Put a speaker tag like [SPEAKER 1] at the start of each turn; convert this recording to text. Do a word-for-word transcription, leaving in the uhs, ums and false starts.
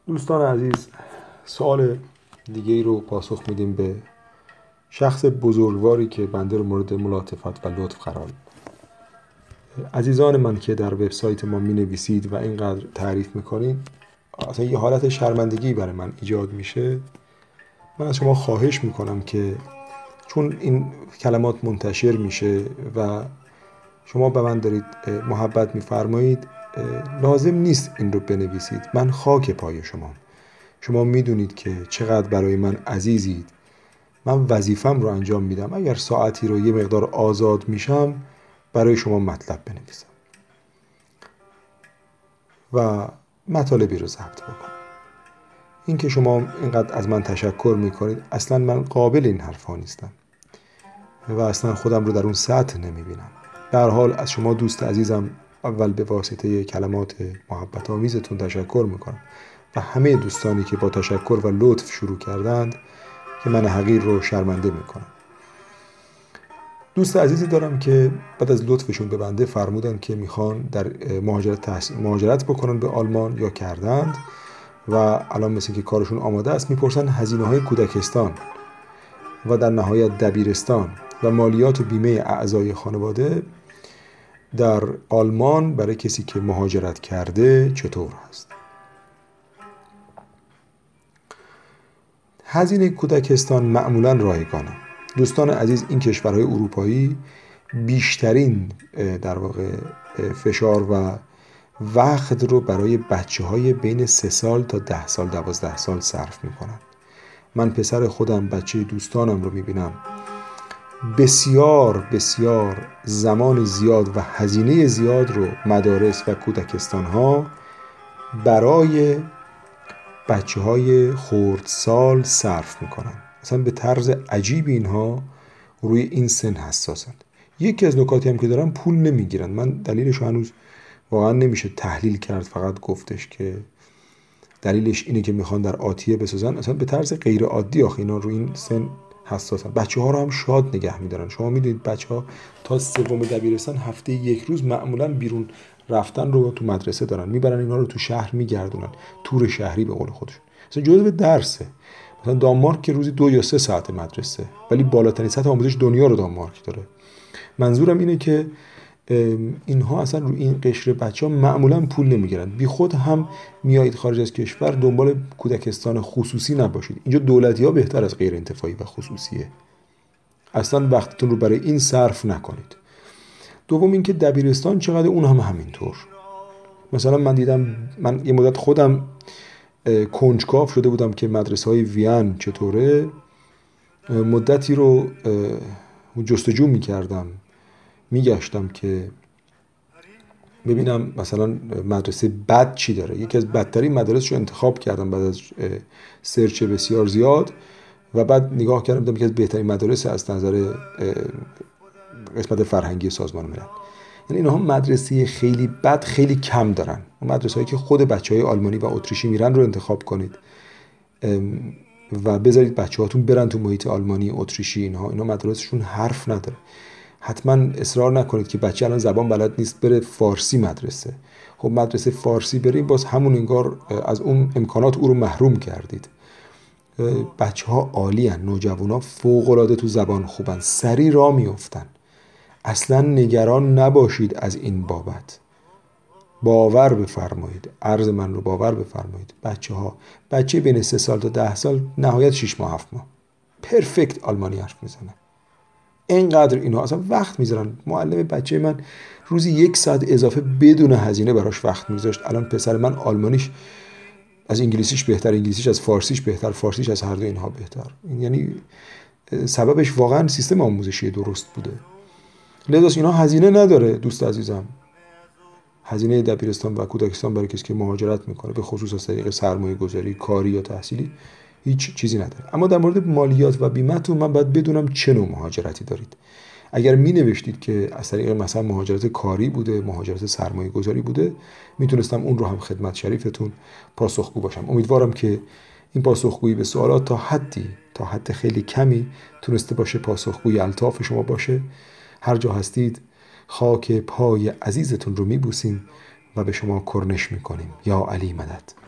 [SPEAKER 1] دوستان عزیز، سوال دیگه ای رو پاسخ میدیم به شخص بزرگواری که بنده رو مورد ملاطفت و لطف قرار میده. عزیزان من که در وبسایت ما می نویسید و اینقدر تعریف میکنید، اصلا یه حالت شرمندگی برای من ایجاد میشه. من از شما خواهش میکنم که چون این کلمات منتشر میشه و شما به من دارید محبت میفرمایید، لازم نیست این رو بنویسید. من خاک پای شما. شما میدونید که چقدر برای من عزیزید. من وظیفم رو انجام میدم. اگر ساعتی رو یه مقدار آزاد میشم برای شما مطلب بنویسم و مطالبی رو ضبط بکنم. این که شما اینقدر از من تشکر میکنید، اصلا من قابل این حرفا نیستم و اصلا خودم رو در اون سطح نمیبینم. به هر حال از شما دوست عزیزم اول به واسطه کلمات محبت آمیزتون تشکر میکنم و همه دوستانی که با تشکر و لطف شروع کردند که من حقیر رو شرمنده میکنم. دوست عزیزی دارم که بعد از لطفشون به بنده فرمودن که میخوان در مهاجرت مهاجرت بکنن به آلمان یا کردند و الان مثل که کارشون آماده است. میپرسن هزینه های کودکستان و در نهایت دبیرستان و مالیات و بیمه اعضای خانواده در آلمان برای کسی که مهاجرت کرده چطور هست. هزینه کودکستان معمولا رایگانه. دوستان عزیز، این کشورهای اروپایی بیشترین در واقع فشار و وقت رو برای بچه های بین سه سال تا ده سال دوازده سال صرف میکنن. من پسر خودم، بچه دوستانم رو میبینم بسیار بسیار زمان زیاد و هزینه زیاد رو مدارس و کودکستان ها برای بچه های خردسال صرف میکنن. اصلا به طرز عجیبی اینها روی این سن حساسند. یکی از نکاتی هم که دارن، پول نمیگیرن. من دلیلش هنوز واقعا نمیشه تحلیل کرد، فقط گفتش که دلیلش اینه که میخوان در آتیه بسازن. اصلا به طرز غیر عادی آخه اینا روی این سن حساسن. بچه ها رو هم شاد نگه میدارن. شما میدونید بچه ها تا سوم دبیرستان هفته یک روز معمولا بیرون رفتن رو تو مدرسه دارن، میبرن اینا رو تو شهر میگردونن، تور شهری به قول خودشون. اصلا جزء درسه. مثلا دانمارک که روزی دو یا سه ساعت مدرسه، ولی بالاترین سطح آموزش دنیا رو دانمارک داره. منظورم اینه که اینها اصلا روی این قشر بچه ها معمولا پول نمیگیرن. بی خود هم میایید خارج از کشور دنبال کودکستان خصوصی نباشید. اینجا دولتی ها بهتر از غیر انتفاعی و خصوصیه. اصلا وقتتون رو برای این صرف نکنید. دوم اینکه دبیرستان چقدر، اون هم همینطور. مثلا من دیدم، من یه مدت خودم کنجکاو شده بودم که مدرسه های وین چطوره. مدتی رو جستجو میکردم، میگشتم که ببینم مثلا مدرسه بد چی داره. یکی از بدترین مدارس رو انتخاب کردم بعد از سرچ بسیار زیاد و بعد نگاه کردم دیدم که از بهترین مدارس از نظر قسمت فرهنگی سازمان ملل. یعنی اینها مدرسه خیلی بد خیلی کم دارن. مدرسه هایی که خود بچه های آلمانی و اتریشی میرن رو انتخاب کنید و بذارید بچه هاتون برن تو محیط آلمانی اتریشی. اینها اینا مدرسشون حرف نداره. حتما اصرار نکنید که بچه الان زبان بلد نیست بره فارسی مدرسه. خب مدرسه فارسی بریم، باز همون انگار از اون امکانات او رو محروم کردید. بچه ها عالی هن، نوجوان ها فوق العاده تو زبان خوبن، سری راه میافتن. اصلا نگران نباشید از این بابت. باور بفرمایید، عرض من رو باور بفرمایید. بچه ها بچه بین سه سال تا ده سال نهایت شش ماه هفت ماه پرفکت آلمانی حرف میزنه. اینقدر اینها اصلا وقت میذارن. معلم بچه من روزی یک ساعت اضافه بدون هزینه براش وقت میذاشت. الان پسر من آلمانیش از انگلیسیش بهتر، انگلیسیش از فارسیش بهتر، فارسیش از هر دو اینها بهتر. یعنی سببش واقعا سیستم آموزشی درست بوده. لذا اینا هزینه نداره. دوست عزیزم، هزینه دبیرستان و کودکستان برای کسی که مهاجرت میکنه به خصوص از طریق سرمایه گذاری کاری یا تحصیلی هیچ چیزی نداره. اما در مورد مالیات و بیمه‌تون من باید بدونم چه نوع مهاجرتی دارید. اگر می نوشتید که از طریق مثلا مهاجرت کاری بوده، مهاجرت سرمایه گذاری بوده، میتونستم اون رو هم خدمت شریفتون پاسخگو باشم. امیدوارم که این پاسخگویی به سوالات تا حدی تا حد خیلی کمی تونسته باشه پاسخگوی الطاف شما باشه. هر جا هستید خاک پای عزیزتون رو میبوسیم و به شما کرنش میکنیم. یا علی مدد.